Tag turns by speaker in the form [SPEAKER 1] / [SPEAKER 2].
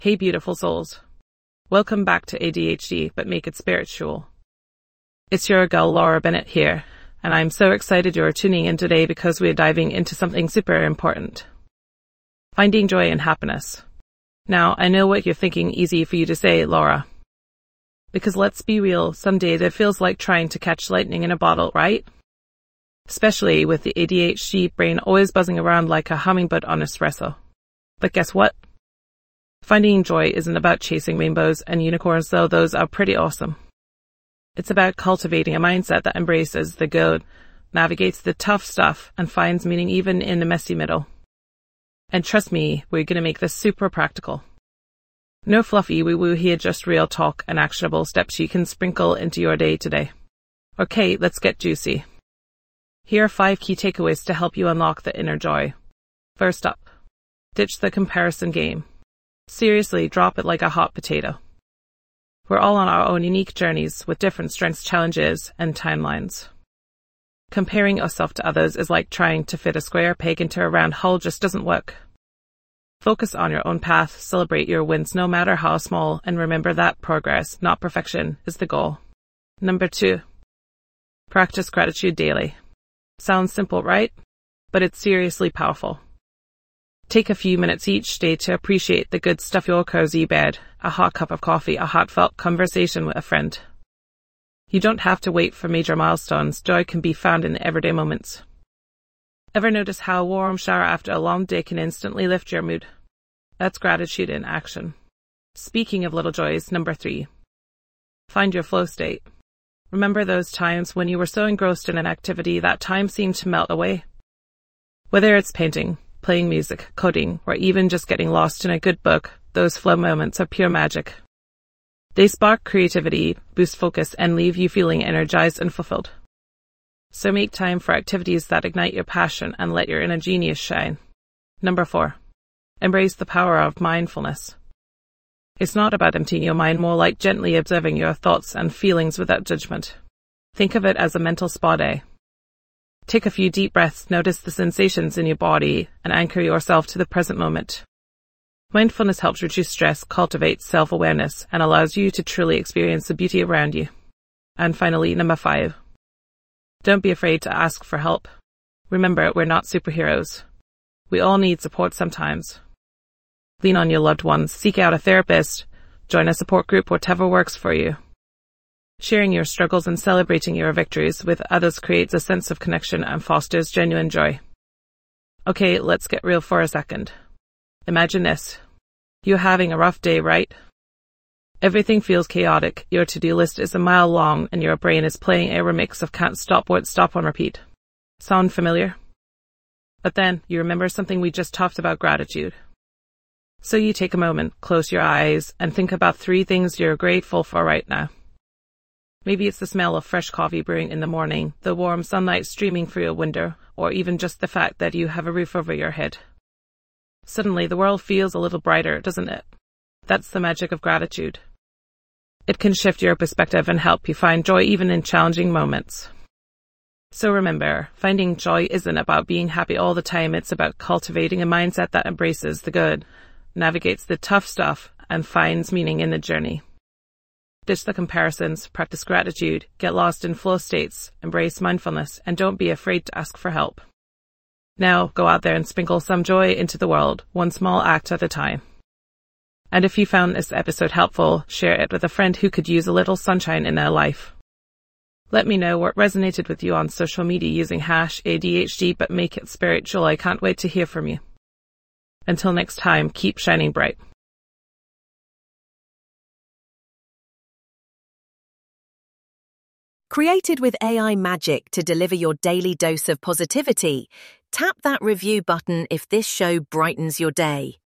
[SPEAKER 1] Hey beautiful souls. Welcome back to ADHD, but make it spiritual. It's your girl Laura Bennett here, and I'm so excited you're tuning in today because we're diving into something super important. Finding joy and happiness. Now, I know what you're thinking, easy for you to say, Laura. Because let's be real, some days it feels like trying to catch lightning in a bottle, right? Especially with the ADHD brain always buzzing around like a hummingbird on espresso. But guess what? Finding joy isn't about chasing rainbows and unicorns, though those are pretty awesome. It's about cultivating a mindset that embraces the good, navigates the tough stuff, and finds meaning even in the messy middle. And trust me, we're going to make this super practical. No fluffy woo-woo here, just real talk and actionable steps you can sprinkle into your day today. Okay, let's get juicy. Here are 5 key takeaways to help you unlock the inner joy. First up, ditch the comparison game. Seriously, drop it like a hot potato. We're all on our own unique journeys with different strengths, challenges, and timelines. Comparing yourself to others is like trying to fit a square peg into a round hole, just doesn't work. Focus on your own path, celebrate your wins no matter how small, and remember that progress, not perfection, is the goal. Number 2. Practice gratitude daily. Sounds simple, right? But it's seriously powerful. Take a few minutes each day to appreciate the good stuff: your cozy bed, a hot cup of coffee, a heartfelt conversation with a friend. You don't have to wait for major milestones. Joy can be found in the everyday moments. Ever notice how a warm shower after a long day can instantly lift your mood? That's gratitude in action. Speaking of little joys, number 3. Find your flow state. Remember those times when you were so engrossed in an activity that time seemed to melt away? Whether it's painting, playing music, coding, or even just getting lost in a good book, those flow moments are pure magic. They spark creativity, boost focus, and leave you feeling energized and fulfilled. So make time for activities that ignite your passion and let your inner genius shine. Number 4. Embrace the power of mindfulness. It's not about emptying your mind, more like gently observing your thoughts and feelings without judgment. Think of it as a mental spa day. Take a few deep breaths, notice the sensations in your body, and anchor yourself to the present moment. Mindfulness helps reduce stress, cultivates self-awareness, and allows you to truly experience the beauty around you. And finally, number 5. Don't be afraid to ask for help. Remember, we're not superheroes. We all need support sometimes. Lean on your loved ones, seek out a therapist, join a support group, whatever works for you. Sharing your struggles and celebrating your victories with others creates a sense of connection and fosters genuine joy. Okay, let's get real for a second. Imagine this. You're having a rough day, right? Everything feels chaotic, your to-do list is a mile long, and your brain is playing a remix of Can't Stop, Won't Stop on repeat. Sound familiar? But then, you remember something we just talked about: gratitude. So you take a moment, close your eyes, and think about 3 things you're grateful for right now. Maybe it's the smell of fresh coffee brewing in the morning, the warm sunlight streaming through your window, or even just the fact that you have a roof over your head. Suddenly, the world feels a little brighter, doesn't it? That's the magic of gratitude. It can shift your perspective and help you find joy even in challenging moments. So remember, finding joy isn't about being happy all the time, it's about cultivating a mindset that embraces the good, navigates the tough stuff, and finds meaning in the journey. Ditch the comparisons, practice gratitude, get lost in flow states, embrace mindfulness, and don't be afraid to ask for help. Now, go out there and sprinkle some joy into the world, one small act at a time. And if you found this episode helpful, share it with a friend who could use a little sunshine in their life. Let me know what resonated with you on social media using #ADHD, but make it spiritual. I can't wait to hear from you. Until next time, keep shining bright.
[SPEAKER 2] Created with AI magic to deliver your daily dose of positivity, tap that review button if this show brightens your day.